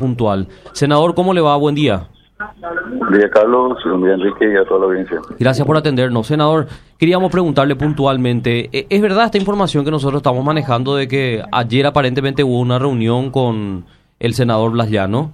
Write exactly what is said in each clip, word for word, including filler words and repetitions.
puntual. Senador, ¿cómo le va? Buen día. Buen día, Carlos, buen día, Enrique, y a toda la audiencia. Gracias por atendernos. Senador, queríamos preguntarle puntualmente, ¿es verdad esta información que nosotros estamos manejando de que ayer aparentemente hubo una reunión con el senador Blas Llano?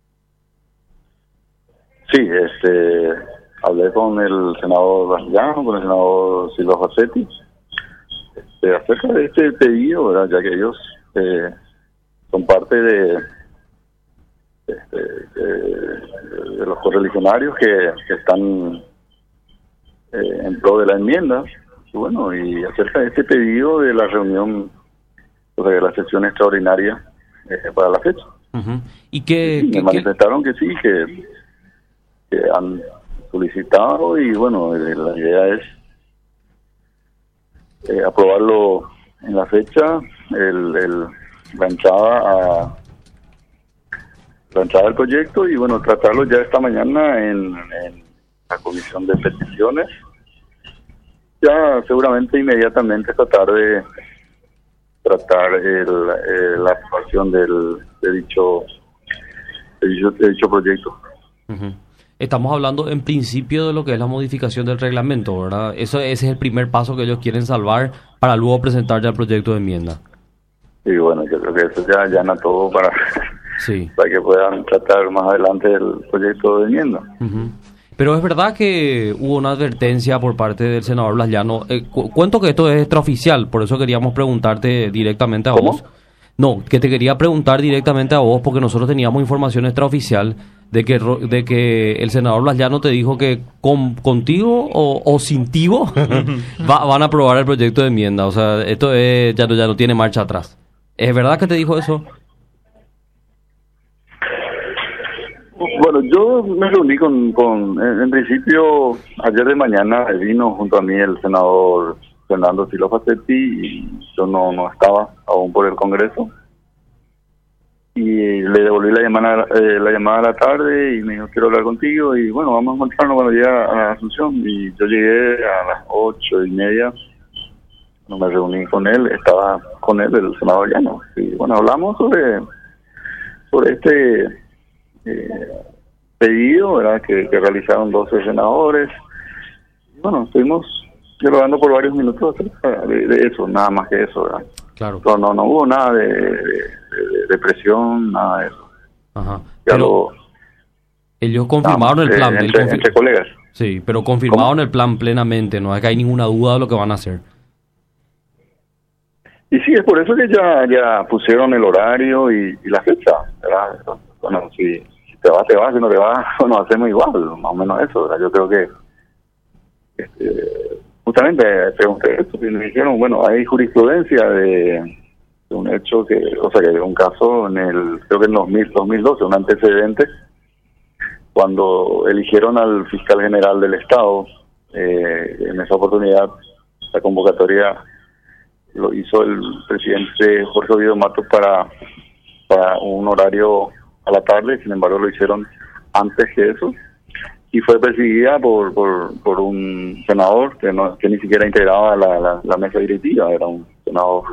Sí, este, hablé con el senador Blas Llano, con el senador Silva Facetti, este, acerca de este pedido, ¿verdad? Ya que ellos eh, son parte de, de, de, de los correligionarios que, que están eh, en pro de la enmienda. Y bueno, y acerca de este pedido de la reunión, o sea, de la sesión extraordinaria eh, para la fecha. Uh-huh. ¿Y qué, sí, qué, me manifestaron que sí, que, que han solicitado y bueno, eh, la idea es eh, aprobarlo en la fecha, el, el, la entrada a la entrada del proyecto y bueno, tratarlo ya esta mañana en, en la comisión de peticiones. Ya seguramente inmediatamente esta tarde tratar el, el, la aprobación del de dicho, de dicho de dicho proyecto. Uh-huh. Estamos hablando en principio de lo que es la modificación del reglamento, ¿verdad? Eso ese es el primer paso que ellos quieren salvar para luego presentar ya el proyecto de enmienda. Y bueno, yo creo que eso ya allana todo para, sí. para que puedan tratar más adelante el proyecto de enmienda. Uh-huh. Pero es verdad que hubo una advertencia por parte del senador Blas Llano. Eh, cu- cuento que esto es extraoficial, por eso queríamos preguntarte directamente a ¿Cómo? vos. No, que te quería preguntar directamente a vos, porque nosotros teníamos información extraoficial de que de que el senador Blas Llano te dijo que con, contigo o, o sin tigo va, van a aprobar el proyecto de enmienda. O sea, esto es, ya, no, ya no tiene marcha atrás. ¿Es verdad que te dijo eso? Bueno, yo me reuní con, con en, en principio, ayer de mañana vino junto a mí el senador Fernando Silva Facetti y yo no, no estaba aún por el Congreso. Y le devolví la llamada eh, la llamada a la tarde y me dijo, quiero hablar contigo y bueno, vamos a encontrarnos cuando llegue a Asunción. Y yo llegué a las ocho y media, cuando me reuní con él, estaba con él el senador Llano. Y bueno, hablamos sobre, sobre este eh, pedido, ¿verdad? Que, que realizaron doce senadores. Y bueno, estuvimos dialogando por varios minutos acerca de, de eso, nada más que eso, ¿verdad? Claro. No, no, no hubo nada de, de, de, de presión, nada de eso. Ajá. Ya Pero lo, ellos confirmaron no, el plan. entre, confir- entre colegas. Sí, pero confirmaron ¿Cómo? el plan plenamente. No es que hay ninguna duda de lo que van a hacer. Y sí, es por eso que ya ya pusieron el horario y, y la fecha, ¿verdad? Bueno, si, si te vas, te vas, si no te vas, bueno, hacemos igual, más o menos eso, ¿verdad? Yo creo que este, justamente pregunté esto y me dijeron, bueno, hay jurisprudencia de, de un hecho que, o sea, que de un caso en el, creo que en dos mil, dos mil doce, un antecedente, cuando eligieron al fiscal general del Estado, eh, en esa oportunidad, la convocatoria lo hizo el presidente Jorge Oviedo Matos para, para un horario a la tarde, sin embargo lo hicieron antes que eso, y fue perseguida por por, por un senador que no que ni siquiera integraba la, la, la mesa directiva, era un senador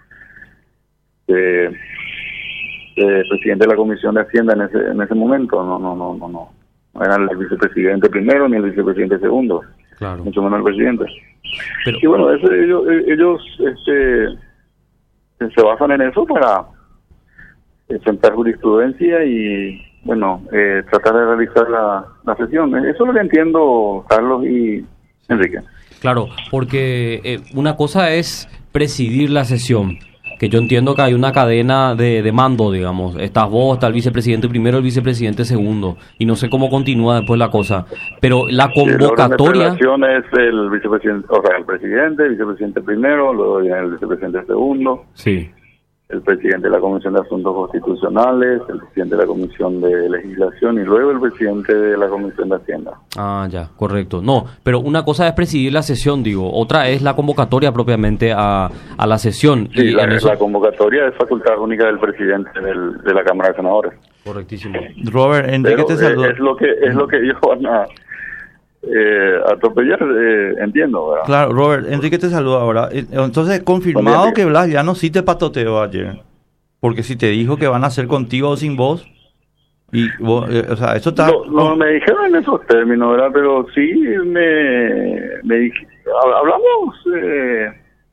de, de presidente de la Comisión de Hacienda en ese en ese momento, no no no no no, no era el vicepresidente primero ni el vicepresidente segundo, Claro. mucho menos el presidente. Pero, Y bueno, eso, ellos, ellos este, se basan en eso para eh, sentar jurisprudencia y, bueno, eh, tratar de realizar la, la sesión. Eso es lo que entiendo, Carlos y Enrique. Claro, porque eh, una cosa es presidir la sesión, que yo entiendo que hay una cadena de, de mando, digamos. Estás vos, está el vicepresidente primero, el vicepresidente segundo, y no sé cómo continúa después la cosa. Pero la convocatoria... Sí, el orden de relación es el vicepresidente, o sea, el presidente, el vicepresidente primero, luego viene el vicepresidente segundo. Sí. El presidente de la Comisión de Asuntos Constitucionales, el presidente de la Comisión de Legislación y luego el presidente de la Comisión de Hacienda. Ah, ya, correcto. No, pero una cosa es presidir la sesión, digo, otra es la convocatoria propiamente a, a la sesión. Sí, y la, en eso... la convocatoria es facultad única del presidente del, de la Cámara de Senadores. Correctísimo. Robert, Enrique Pero te eh, saluda. es lo que es lo que ellos van a eh, atropellar, eh, entiendo, ¿verdad? Claro, Robert, Enrique te saluda ahora. Eh, Entonces, confirmado Enrique. que Blas ya no sí te patoteó ayer. Porque si te dijo que van a hacer contigo o sin vos, Y vos, eh, o sea, eso está... No, no me dijeron en esos términos, ¿verdad? Pero sí me, me dije, hablamos eh,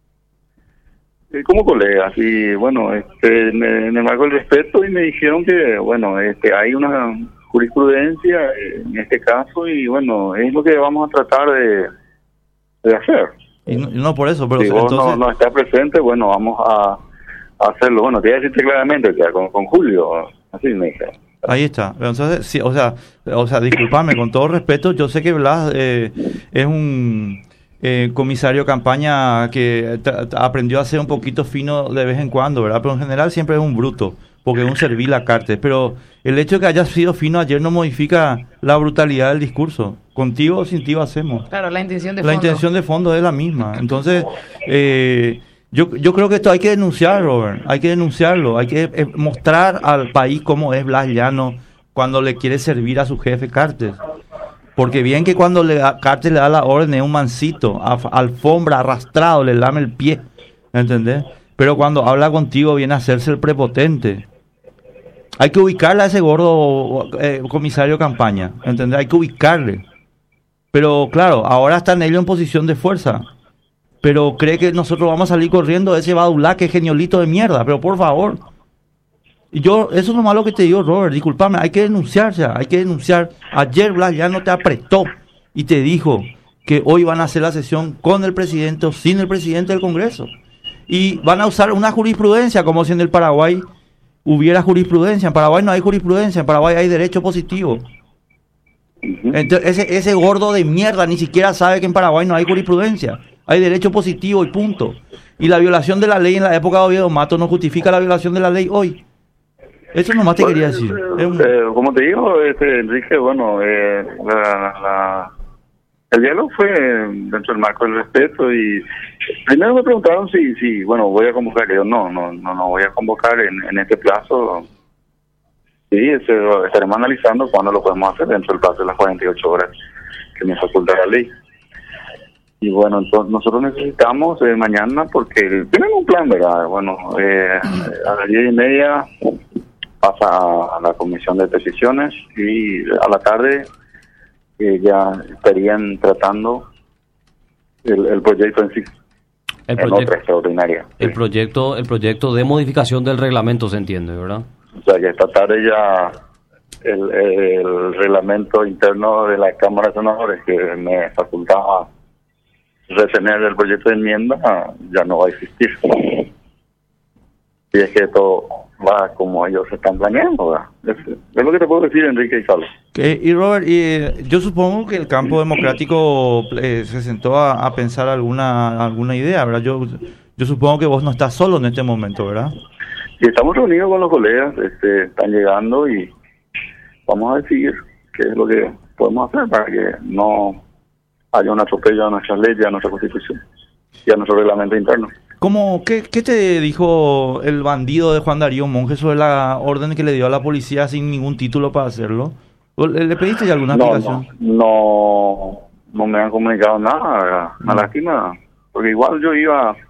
eh, como colegas y bueno, este, en, en el marco del respeto y me dijeron que, bueno, este, hay una jurisprudencia en este caso y bueno, es lo que vamos a tratar de, de hacer. Y no, no por eso, pero si vos entonces... no, no estás presente, bueno, vamos a, a hacerlo. Bueno, te voy a decirte claramente, ya, con, con Julio, así me dijeron. Ahí está. Entonces, sí, o sea, o sea, discúlpame, con todo respeto, yo sé que Blas eh, es un eh, comisario de campaña que t- t- aprendió a ser un poquito fino de vez en cuando, ¿verdad? Pero en general siempre es un bruto, porque es un servil a Cartes. Pero el hecho de que haya sido fino ayer no modifica la brutalidad del discurso. Contigo o sin ti lo hacemos. Claro, la intención de La fondo. intención de fondo es la misma. Entonces, eh, yo, yo creo que esto hay que denunciar, Robert. Hay que denunciarlo. Hay que eh, mostrar al país cómo es Blas Llano cuando le quiere servir a su jefe Cartes. Porque bien que cuando le da, Cartes le da la orden es un mancito, af- alfombra, arrastrado, le lame el pie. ¿Entendés? Pero cuando habla contigo viene a hacerse el prepotente. Hay que ubicarle a ese gordo eh, comisario de campaña. ¿Entendés? Hay que ubicarle. Pero claro, ahora están ellos en posición de fuerza. Pero cree que nosotros vamos a salir corriendo de ese Badulá que es geniolito de mierda. Pero por favor. Y yo, eso es lo malo que te digo, Robert. Disculpame, hay que denunciarse. Hay que denunciar. Ayer Blas ya no te apretó y te dijo que hoy van a hacer la sesión con el presidente o sin el presidente del Congreso. Y van a usar una jurisprudencia como si en el Paraguay hubiera jurisprudencia. En Paraguay no hay jurisprudencia. En Paraguay hay derecho positivo. Entonces, ese, ese gordo de mierda ni siquiera sabe que en Paraguay no hay jurisprudencia. Hay derecho positivo y punto. Y la violación de la ley en la época de Oviedo Mato no justifica la violación de la ley hoy. Eso nomás te quería decir. Es un... Eh, como te digo, este, Enrique, bueno, eh, la, la, el diálogo fue dentro del marco del respeto y primero me preguntaron si, si bueno, voy a convocar. Yo no, no, no, no voy a convocar en, en este plazo. Sí, este, estaremos analizando cuándo lo podemos hacer dentro del plazo de las cuarenta y ocho horas que me faculta la ley. Y bueno, entonces nosotros necesitamos eh, mañana, porque tienen un plan, ¿verdad? Bueno, eh, a las diez y media pasa a la comisión de decisiones y a la tarde eh, ya estarían tratando el, el proyecto en sí, El en proyecto, otra extraordinaria. el Sí. proyecto, el proyecto de modificación del reglamento, se entiende, ¿verdad? O sea, que esta tarde ya el, el reglamento interno de la Cámara de Senadores que me facultaba retener el proyecto de enmienda ya no va a existir. Y es que todo va como ellos están planeando, ¿verdad? Es, es lo que te puedo decir, Enrique y Carlos. Que- y Robert, y, eh, yo supongo que el campo democrático eh, se sentó a, a pensar alguna alguna idea, ¿verdad? Yo yo supongo que vos no estás solo en este momento, ¿verdad? Y estamos reunidos con los colegas, este, están llegando y vamos a decidir qué es lo que podemos hacer para que no haya un atropello a nuestras leyes, a nuestra Constitución y a nuestro reglamento interno. ¿Cómo, qué, ¿Qué te dijo el bandido de Juan Darío Monge sobre la orden que le dio a la policía sin ningún título para hacerlo? ¿O ¿Le, le pediste ya alguna No, explicación? no, no, no me han comunicado nada, ¿verdad? Una No. lástima, porque igual yo iba a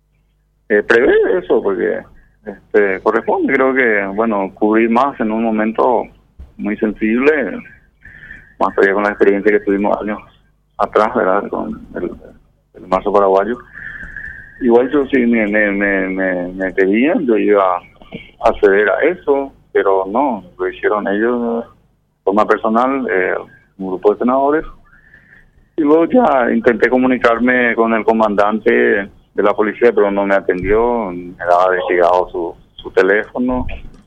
eh, prever eso, porque este, corresponde, creo que, bueno, cubrir más en un momento muy sensible, más allá con la experiencia que tuvimos años atrás, ¿verdad? Con el, el marzo paraguayo. Igual yo sí me, me, me, me, me pedían, yo iba a acceder a eso, pero no, lo hicieron ellos de forma personal, eh, un grupo de senadores. Y luego ya intenté comunicarme con el comandante de la policía, pero no me atendió, me daba desligado su, su teléfono.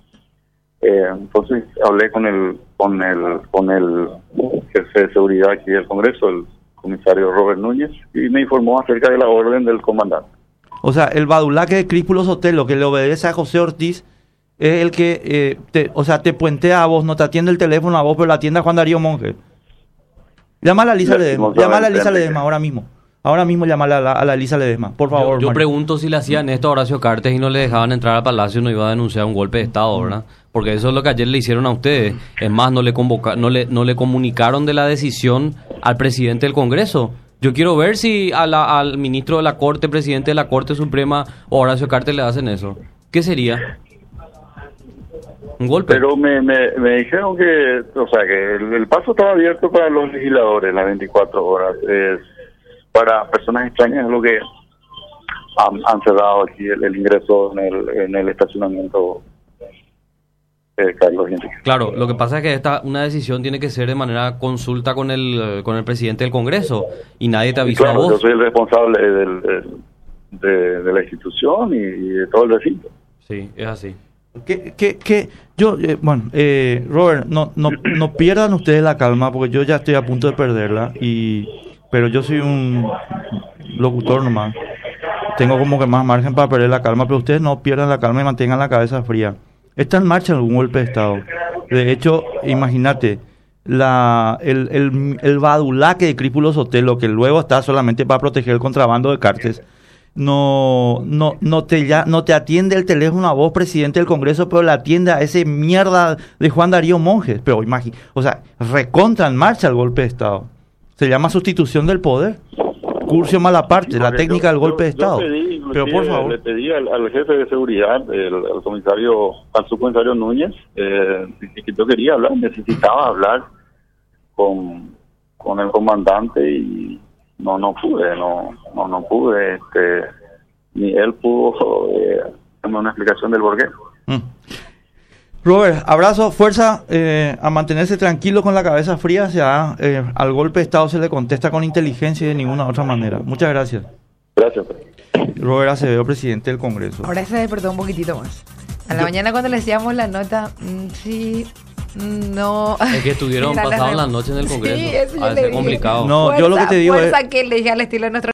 Eh, entonces hablé con el con el con el jefe de seguridad aquí del Congreso, el comisario Robert Núñez, y me informó acerca de la orden del comandante. O sea, el badulaque de Críspulo Sotelo, que le obedece a José Ortiz, es el que, eh, te, o sea, te puentea a vos, no te atiende el teléfono a vos, pero la atiende a Juan Darío Monge. Llámala a Lisa Ledesma, llámala a Lisa Ledesma ahora mismo. Ahora mismo llámala a la, a la Lisa Ledesma, por favor. Yo, yo Mario. pregunto si le hacían esto a Horacio Cartes y no le dejaban entrar al Palacio, no iba a denunciar un golpe de Estado, ¿verdad? Porque eso es lo que ayer le hicieron a ustedes. Es más, no le convoca, no le, no le comunicaron de la decisión al presidente del Congreso. Yo quiero ver si a la, al ministro de la Corte, presidente de la Corte Suprema o Horacio Cartes le hacen eso. ¿Qué sería? Un golpe. Pero me, me, me dijeron que, o sea, que el, el paso estaba abierto para los legisladores las veinticuatro horas. Eh, para personas extrañas es lo que han, han cerrado aquí el, el ingreso en el, en el estacionamiento. Eh, Carlos Enrique. Claro, lo que pasa es que esta una decisión tiene que ser de manera consulta con el con el presidente del Congreso y nadie te avisó Claro, a vos. yo soy el responsable del, del, de, de la institución y, y de todo el recinto. Sí, es así. Que, que, que yo, eh, bueno, eh, Robert, no, no, no pierdan ustedes la calma porque yo ya estoy a punto de perderla, y pero yo soy un locutor nomás. Tengo como que más margen para perder la calma, pero ustedes no pierdan la calma y mantengan la cabeza fría. Está en marcha algún golpe de Estado. De hecho, imagínate, la, el, el, el badulaque de Crípulo Sotelo, que luego está solamente para proteger el contrabando de Cartes, no no no te ya no te atiende el teléfono a vos, presidente del Congreso, pero le atiende a ese mierda de Juan Darío Monjes. Pero imagínate, o sea, recontra en marcha el golpe de Estado. Se llama sustitución del poder. Curcio Malaparte, la técnica del golpe de Estado. Yo pedí, pero por favor, le pedí al, al jefe de seguridad, el, al comisario, al subcomisario Núñez, eh, que yo quería hablar, necesitaba hablar con, con el comandante y no no pude, no no no pude, este, ni él pudo eh, darme una explicación del porqué. Mm. Robert, abrazo, fuerza, eh, a mantenerse tranquilo con la cabeza fría. Ya, eh, al golpe de Estado se le contesta con inteligencia y de ninguna otra manera. Muchas gracias. Gracias. Robert Acevedo, presidente del Congreso. Ahora se despertó un poquitito más. A la Yo- mañana cuando le decíamos la nota, mm, sí, mm, no. Es que estuvieron Era la pasados re- la noche en el Congreso. Sí, eso yo A le veces dije. complicado. No, yo lo que te digo es- Fuerza que le dije al estilo de nuestro